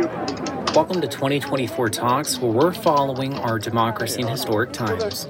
Welcome to 2024 Talks, where we're following our democracy in historic times.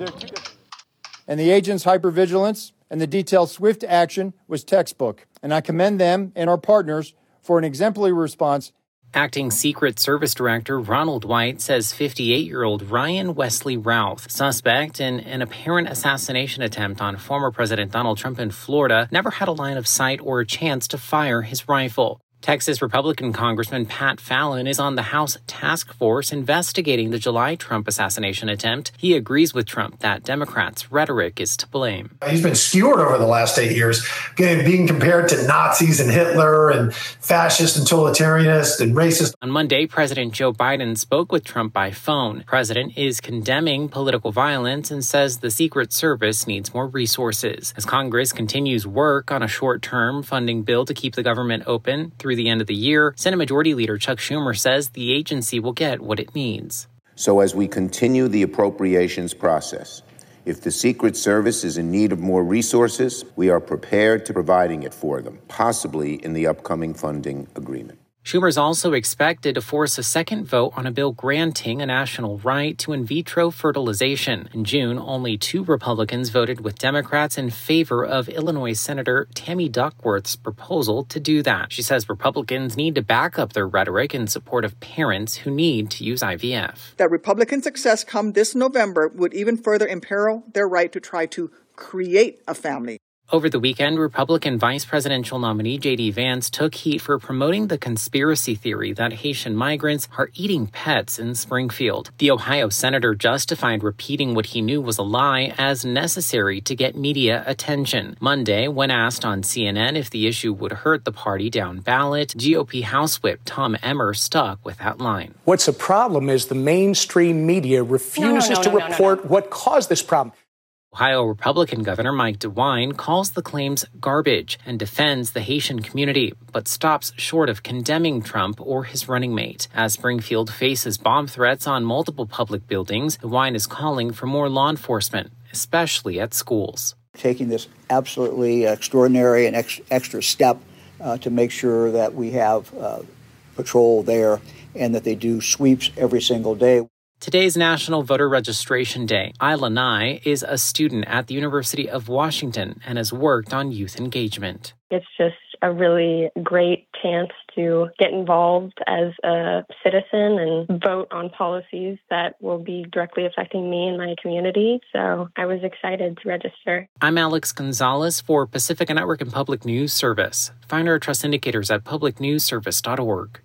And the agent's hypervigilance and the detailed swift action was textbook. And I commend them and our partners for an exemplary response. Acting Secret Service Director Ronald White says 58-year-old Ryan Wesley Routh, suspect in an apparent assassination attempt on former President Donald Trump in Florida, never had a line of sight or a chance to fire his rifle. Texas Republican Congressman Pat Fallon is on the House task force investigating the July Trump assassination attempt. He agrees with Trump that Democrats' rhetoric is to blame. He's been skewered over the last 8 years, being compared to Nazis and Hitler and fascist and totalitarianist and racist. On Monday, President Joe Biden spoke with Trump by phone. The president is condemning political violence and says the Secret Service needs more resources. As Congress continues work on a short-term funding bill to keep the government open through the end of the year, Senate Majority Leader Chuck Schumer says the agency will get what it needs. So as we continue the appropriations process, if the Secret Service is in need of more resources, we are prepared to providing it for them, possibly in the upcoming funding agreement. Schumer is also expected to force a second vote on a bill granting a national right to in vitro fertilization. In June, only 2 Republicans voted with Democrats in favor of Illinois Senator Tammy Duckworth's proposal to do that. She says Republicans need to back up their rhetoric in support of parents who need to use IVF. That Republican success come this November would even further imperil their right to try to create a family. Over the weekend, Republican vice presidential nominee J.D. Vance took heat for promoting the conspiracy theory that Haitian migrants are eating pets in Springfield. The Ohio senator justified repeating what he knew was a lie as necessary to get media attention. Monday, when asked on CNN if the issue would hurt the party down ballot, GOP House Whip Tom Emmer stuck with that line. What's a problem is the mainstream media refuses to report what caused this problem. Ohio Republican Governor Mike DeWine calls the claims garbage and defends the Haitian community, but stops short of condemning Trump or his running mate. As Springfield faces bomb threats on multiple public buildings, DeWine is calling for more law enforcement, especially at schools. Taking this absolutely extraordinary and extra step to make sure that we have patrol there and that they do sweeps every single day. Today's National Voter Registration Day. Isla Nye is a student at the University of Washington and has worked on youth engagement. It's just a really great chance to get involved as a citizen and vote on policies that will be directly affecting me and my community. So I was excited to register. I'm Alex Gonzalez for Pacifica Network and Public News Service. Find our trust indicators at publicnewsservice.org.